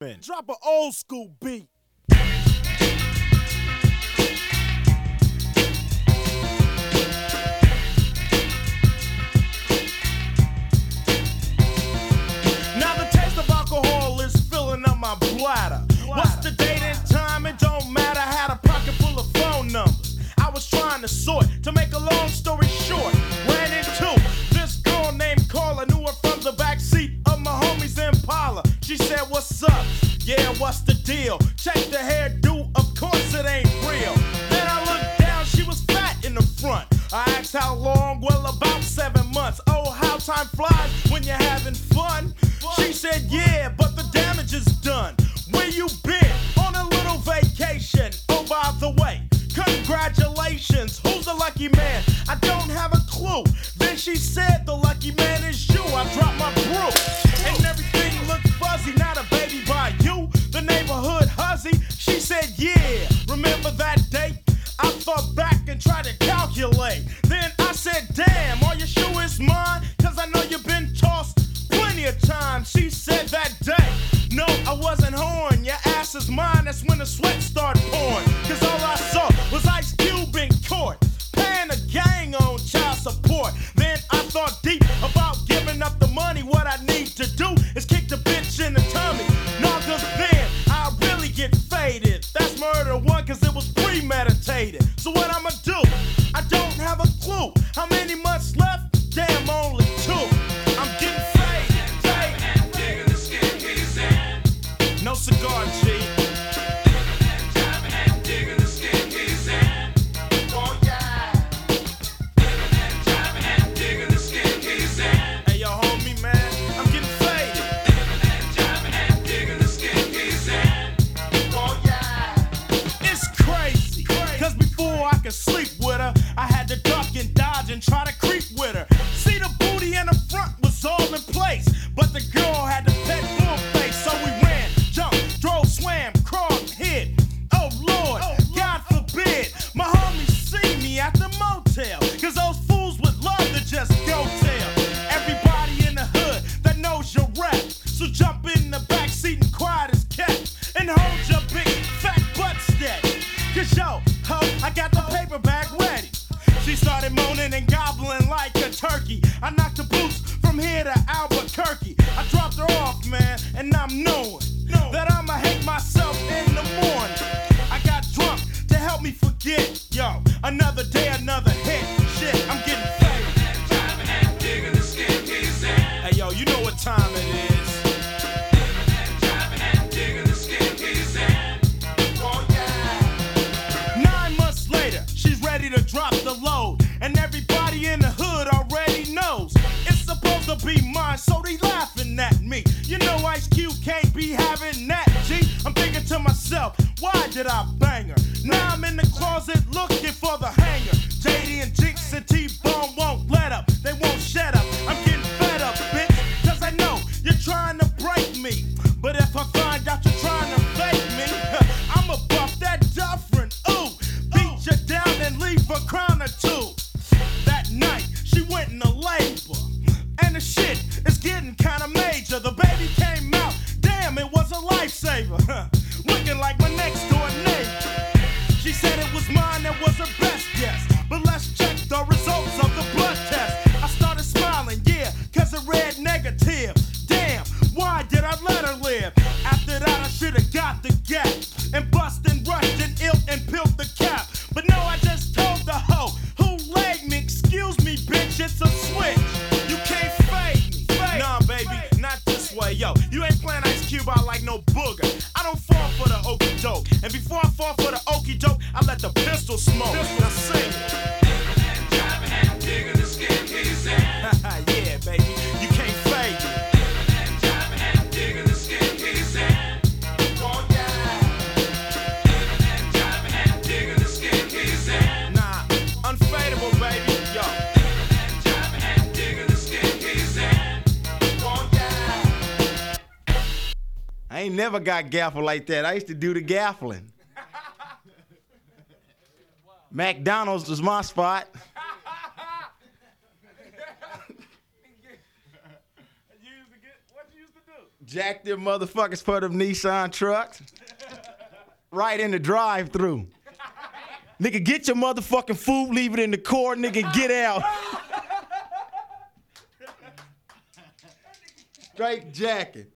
Drop an old school beat. Now the taste of alcohol is filling up my bladder. What's the date and time? It don't matter. Had a pocket full of phone numbers. I was trying to sort. To make a long story short, ran into this girl named Carla. Knew her from the backseat of my homie's Impala. She said, "What's up? Yeah, what's the deal? Check the hairdo, of course it ain't real." Then I looked down, she was fat in the front. I asked how long, well about 7 months. Oh, how time flies when you're having fun. She said, "Yeah, but the damage is done." "Where you been?" "On a little vacation." "Oh, by the way, congratulations, who's the lucky man?" "I don't have a clue." Then she said, "The lucky man is you." I dropped my brew, and everything looked fuzzy. Not a baby by you, the neighborhood hussy. She said, "Yeah, remember that date?" I thought back and tried to calculate. Then I said, "Damn, are you sure it's mine? Cause I know you've been tossed plenty of times." She said that day, "No, I wasn't horn. Your ass is mine." That's when the sweat started pouring. Cause all I saw was Ice Cube in court, paying a gang on child support. Then I thought deep about giving up the money. What I need to do is kick the bitch in the tummy. No, cause then I really get faded. That's murder one, cause it was premeditated. So what I'ma do? I don't have a clue. How many months left? Damn, only 2. I'm getting faded. No cigar, G. Oh, yeah. Hey, yo, homie, man, I'm getting faded. Oh, yeah. It's crazy. Cause before I could sleep with her, I had to duck and dodge and try to creep with her. See, the booty in the front was all in place, but the girl had the pet full face. So we ran, jumped, drove, swam, crawled, hid. Oh Lord, God forbid my homies see me at the motel. Cause those fools would love to just go tell everybody in the hood that knows your rap. So jump in the back seat and quiet as kept, and hold your big fat butt steady. Cause yo, ho, I got the paper bag ready. She started moaning and gobbling like a turkey. I knocked the boots from here to Albuquerque. I dropped her off, man, and I'm knowing that I'ma hate myself in the morning. I got drunk to help me forget. Yo, another day, another hit. Shit, I'm getting faded. Hey, yo, you know what time it is. Oh, yeah. 9 months later, she's ready to drop the load, and everybody in the hood already knows it's supposed to be mine, so they laughing at me. You know Ice Cube can't be having that, G. I'm thinking to myself, why did I bang her? Now I'm in the closet looking for the hanger. JD and Jinx and T-Bone won't let up, they won't shut up. I'm getting fed up, bitch, cause I know you're trying to break me. But if I find out you're trying to fake me, I'ma buff that Dufferin. Ooh, beat you down and leave a crown or 2. That night, she went into labor, and the shit is getting kinda major. The baby came out, damn, it was a lifesaver. Looking like my next door neighbor. She said it was mine, that was her best guess. But let's check the results of the blood test. I started smiling, yeah, cause it read negative. Damn, why did I let her live? After that, I should've got the gap and bust and rushed and ill and peeled the cap. But no, I just told the hoe who laid me, excuse me, bitch, it's a switch. You can't fade me. Nah, baby, not this way, yo. You ain't playing Ice Cube out like no booger. I don't fall for the okey doke, and before I fall for the okey doke, I let the pistol smoke. Now sing it. Yeah, baby, you can't fade me. Oh, yeah. Nah, unfadable, baby, yo. Oh, yeah. I ain't never got gaffled like that. I used to do the gaffling. McDonald's was my spot. Jack them motherfuckers for them Nissan trucks. Right in the drive-thru. Nigga, get your motherfucking food, leave it in the car, nigga, get out. Straight jacking.